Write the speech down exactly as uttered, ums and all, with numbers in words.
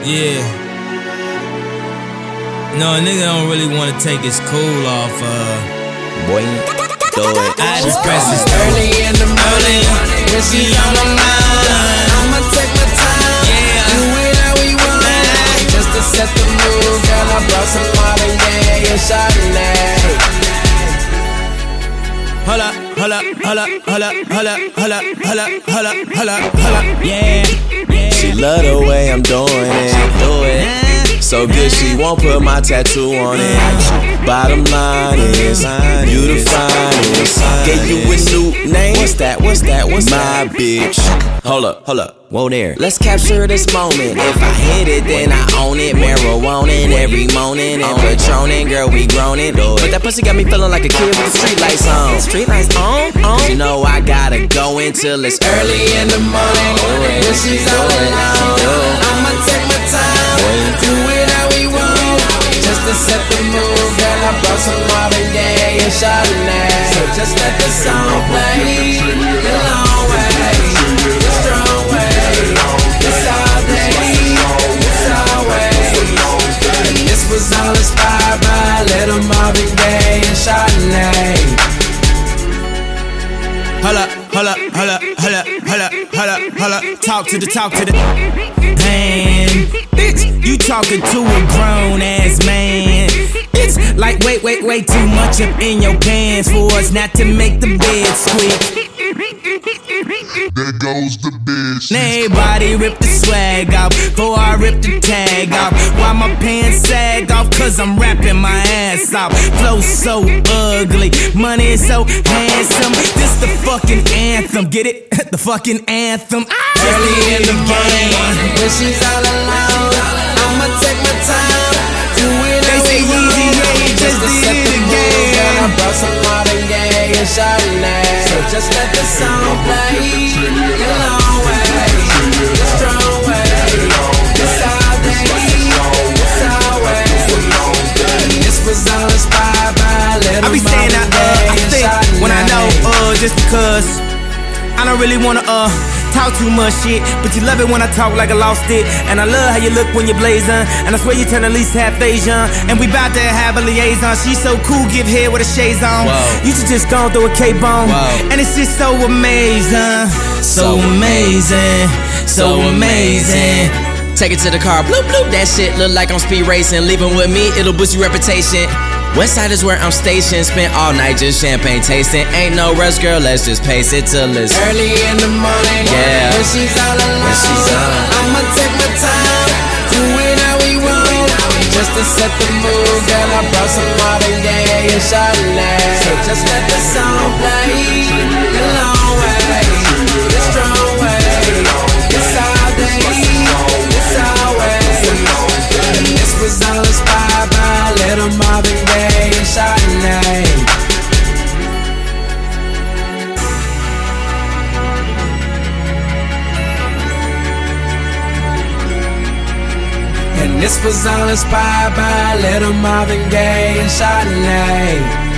Yeah. No, a nigga don't really want to take his cool off, uh. Boy, throw it. I just press this early in the morning, when she's on my mind. I'ma take my time, Yeah. do it how we want. Just to set the mood, girl, I brought some Marvin Gaye and Chardonnay. Hold up, hold up, hold up, hold up, hold up, hold up, hold up, hold up, hold up, hold up, yeah, yeah. She love the way I'm doing it, do it. So good she won't put my tattoo on it. Bottom line is, you the finest. Gave you a new name. What's that? What's that? What's my bitch? Hold up, hold up. Whoa there. Let's capture this moment. If I hit it, then I own it. Marijuana every morning and Patronin', girl, we grown it. But that pussy got me feeling like a kid with the street lights on. Street lights on, on. You know I gotta go until it's Early in the morning, when she's all alone, I'ma take my time, do it how we want. Just to set the mood, girl, I brought some Marvin Gaye and Chardonnay. So just let the song play, the long way, the strong way, it's all day, it's all way. This was all inspired by a little Marvin Gaye and Chardonnay. Hold up, hold up, hold up, hold up, hold up, hold up, hold up. Talk to the, talk to the man. Bitch, you talking to a grown ass man. It's like wait, wait, way too much up in your pants for us not to make the bed squeak. There goes the bitch. Now everybody rip the swag off before I rip the tag off. Why my pants sag off? Cause I'm rapping my ass off. Flow so ugly, money is so handsome. This the fucking anthem, get it? The fucking anthem. Early in the morning, when she's all alone, I'ma take my time, do it how we want. Just to set the mood, girl, I brought some Marvin Gaye and Chardonnay. So just let the song play, the long way, the strong way, it's all day, it's all way. This was all inspired by a little I be saying Marvin I, uh, Gaye I and think Chardonnay. when I know, uh, just because I don't really wanna, uh, talk too much shit, but you love it when I talk like I lost it. And I love how you look when you're blazing, and I swear you turn at least half Asian. And we bout to have a liaison. She's so cool, give head with a shades on. Whoa. You should just go through a cape on. Whoa. And it's just so amazing, so amazing, so amazing. Take it to the car, bloop bloop. That shit look like I'm speed racing. Leaving with me, it'll boost your reputation. Westside is where I'm stationed. Spent all night just champagne tasting. Ain't no rush, girl, let's just pace it till it's early in the morning, yeah. when she's all alone, When she's all I'ma take my time, do it how we want. Just to set the mood, girl, I brought some Marvin Gaye and Chardonnay. So just let the song play, the long way, the strong way, it's all day, it's all way. This was all inspired by a little Marvin Gaye and Chardonnay. And this was all inspired by a little Marvin Gaye and Chardonnay.